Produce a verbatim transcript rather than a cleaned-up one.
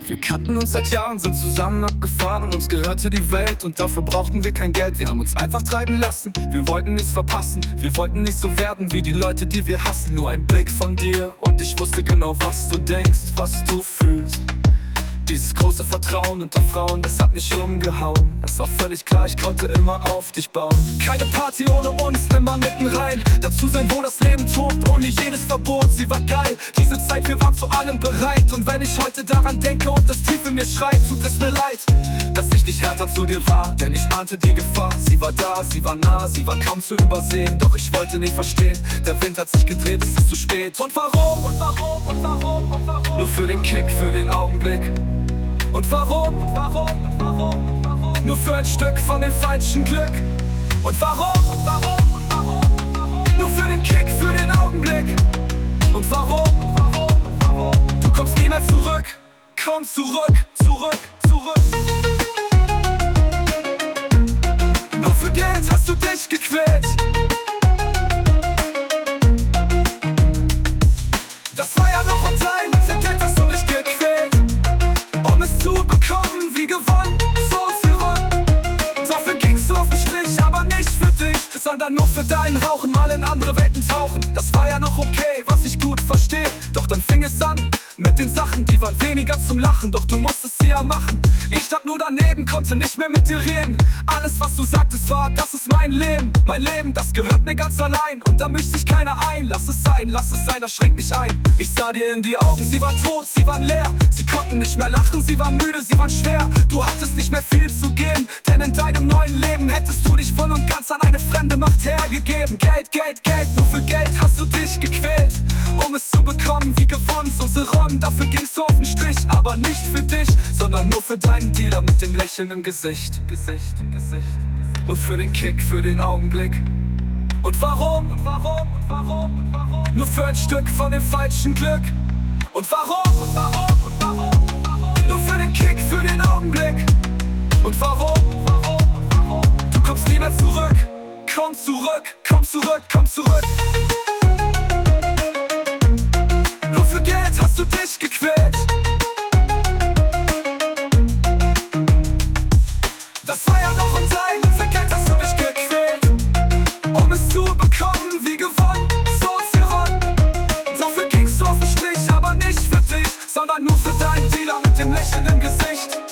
Wir kannten uns seit Jahren, sind zusammen abgefahren und uns gehörte die Welt und dafür brauchten wir kein Geld. Wir haben uns einfach treiben lassen, wir wollten nichts verpassen. Wir wollten nicht so werden wie die Leute, die wir hassen. Nur ein Blick von dir und ich wusste genau, was du denkst, was du fühlst. Dieses große Vertrauen unter Frauen, das hat mich umgehauen. Es war völlig klar, ich konnte immer auf dich bauen. Keine Party ohne uns, immer mitten rein. Dazu sein, wo das Leben tobt, ohne jedes Verbot. Sie war geil, diese Zeit, wir waren zu allem bereit. Und wenn ich heute daran denke und das Tief in mir schreit, tut es mir leid, dass ich nicht härter zu dir war. Denn ich ahnte die Gefahr, sie war da, sie war nah, sie war kaum zu übersehen. Doch ich wollte nicht verstehen, der Wind hat sich gedreht, es ist zu spät. Und warum, und warum, und warum, und warum? Nur für den Kick, für den Augenblick. Und warum, warum, warum, warum? Nur für ein Stück von dem falschen Glück. Und warum, warum, warum, warum? Nur für den Kick, für den Augenblick. Und warum, warum, warum? Du kommst nie mehr zurück. Komm zurück, zurück, zurück. Nur für Geld hast du dich gequält. Das war ja noch ein Teil, für Geld hast du dich gequält. Um es zu bekommen, wie gewonnen, so viel Rücken. Dafür gingst du auf den Strich, aber nicht für dich, sondern nur für deinen Rauchen, mal in andere Welten tauchen. Das war ja noch okay, was ich gut verstehe. Doch dann fing es an mit den Sachen, die waren weniger zum Lachen. Doch du musstest sie ja machen. Ich stand nur daneben, konnte nicht mehr mit dir reden. Alles, was du sagtest, war, das ist mein Leben. Mein Leben, das gehört mir ganz allein. Und da mischt sich keiner ein. Lass es sein, lass es sein, das schränkt mich ein. Ich sah dir in die Augen, sie waren tot, sie waren leer. Sie konnten nicht mehr lachen, sie waren müde, sie waren schwer. Du hattest nicht mehr viel zu geben, denn in deinem neuen Leben hättest du dich voll und ganz an eine fremde Macht hergegeben. Geld, Geld, Geld, nur für Geld hast du dich gequält. Um es zu bekommen, wie gewonnen, unsere Räume. Dafür gingst du auf den Strich, aber nicht für dich, sondern nur für deinen Dealer mit dem Lächeln im Gesicht. Gesicht, Gesicht. Und für den Kick, für den Augenblick. Und warum, und warum, und warum, und warum? Nur für ein Stück von dem falschen Glück. Und warum, und warum, und warum, und warum? Nur für den Kick, für den Augenblick. Und warum, warum, und warum? Du kommst nie mehr zurück. Komm zurück, komm zurück, komm zurück. Nur für Geld hast du dich gequält. Das war ja noch ein Teil, für Geld hast du dich gequält. Um es zu bekommen, wie gewonnen, so viel Run. Dafür gingst du auf den Strich, aber nicht für dich, sondern nur für deinen Dealer mit dem Lächeln im Gesicht.